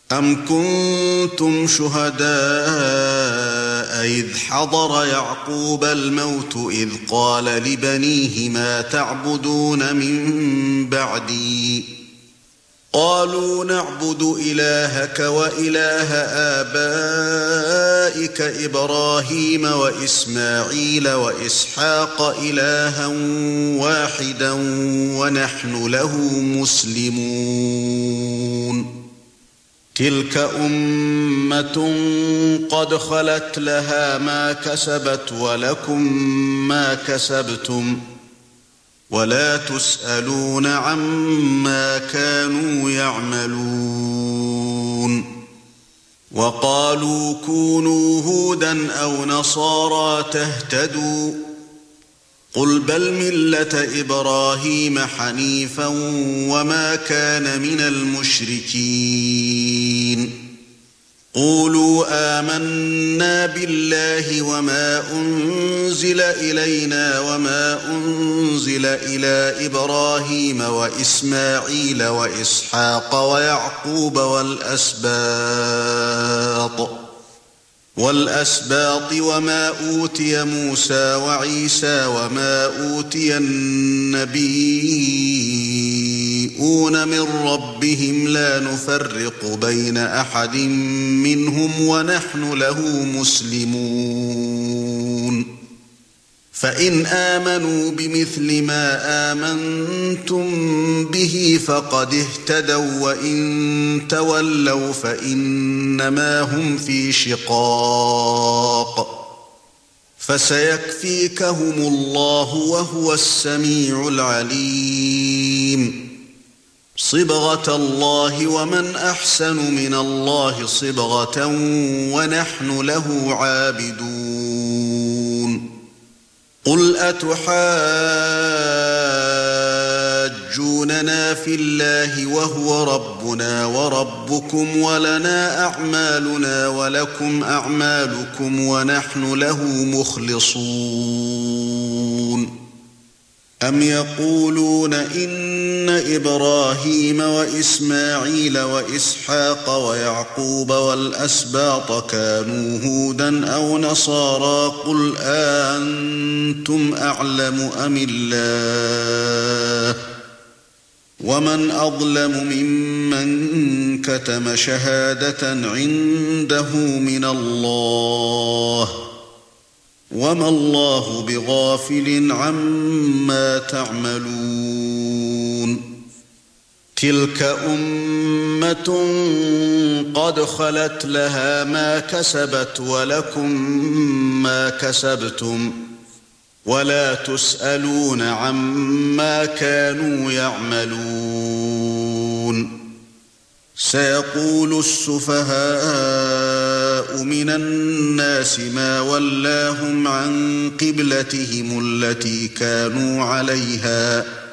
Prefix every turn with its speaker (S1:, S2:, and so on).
S1: أَمْ كُنتُمْ شُهَدَاءَ إِذْ حَضَرَ يَعْقُوبَ الْمَوْتُ إِذْ قَالَ لِبَنِيهِ مَا تَعْبُدُونَ مِن بَعْدِي قَالُوا نَعْبُدُ إِلَٰهَكَ وَإِلَٰهَ آبَائِكَ إِبْرَاهِيمَ وَإِسْمَاعِيلَ وَإِسْحَاقَ إِلَٰهًا وَاحِدًا وَنَحْنُ لَهُ مُسْلِمُونَ تِلْكَ أُمَّةٌ قَدْ خَلَتْ لَهَا مَا كَسَبَتْ وَلَكُمْ مَا كَسَبْتُمْ وَلَا تُسْأَلُونَ عَمَّا كَانُوا يَعْمَلُونَ وَقَالُوا كُونُوا هُودًا أَوْ نَصَارَىٰ تَهْتَدُوا قُلْ بَلْ مِلَّةَ إِبْرَاهِيمَ حَنِيفًا وَمَا كَانَ مِنَ الْمُشْرِكِينَ قُولُوا آمَنَّا بِاللَّهِ وَمَا أُنزِلَ إِلَيْنَا وَمَا أُنزِلَ إِلَى إِبْرَاهِيمَ وَإِسْمَاعِيلَ وَإِسْحَاقَ وَيَعْقُوبَ وَالْأَسْبَاطِ وَمَا أُوتِيَ مُوسَى وَعِيسَى وَمَا أُوتِيَ النَّبِيُّونَ مِن رَّبِّهِمْ لَا نُفَرِّقُ بَيْنَ أَحَدٍ مِّنْهُمْ وَنَحْنُ لَهُ مُسْلِمُونَ فَإِنْ آمَنُوا بِمِثْلِ مَا آمَنتُم بِهِ فَقَدِ اهْتَدَوا وَّإِن تَوَلَّوْا فَإِنَّمَا هُمْ فِي شِقَاقٍ فَسَيَكْفِيكَهُمُ اللَّهُ وَهُوَ السَّمِيعُ الْعَلِيمُ صِبْغَةَ اللَّهِ وَمَنْ أَحْسَنُ مِنَ اللَّهِ صِبْغَةً وَنَحْنُ لَهُ عَابِدُونَ قُلْ أَتُحَاجُّونَنَا فِي اللَّهِ وَهُوَ رَبُّنَا وَرَبُّكُمْ وَلَنَا أَعْمَالُنَا وَلَكُمْ أَعْمَالُكُمْ وَنَحْنُ لَهُ مُخْلِصُونَ أَمْ يَقُولُونَ إِنَّ إِبْرَاهِيمَ وَإِسْمَاعِيلَ وَإِسْحَاقَ وَيَعْقُوبَ وَالْأَسْبَاطَ كَانُوا هُودًا أَوْ نَصَارَىٰ قُلْ أَأَنتُمْ أَعْلَمُ أَمِ اللَّهُ وَمَنْ أَظْلَمُ مِمَّنْ كَتَمَ شَهَادَةً عِندَهُ مِنَ اللَّهِ وَمَا اللَّهُ بِغَافِلٍ عَمَّا تَعْمَلُونَ تِلْكَ أُمَّةٌ قَدْ خَلَتْ لَهَا مَا كَسَبَتْ وَلَكُمْ مَا كَسَبْتُمْ وَلَا تُسْأَلُونَ عَمَّا كَانُوا يَعْمَلُونَ سَيَقُولُ السُّفَهَاءُ مِنَ النَّاسِ مَا وَلَّاهُمْ عَن قِبْلَتِهِمُ الَّتِي كَانُوا عَلَيْهَا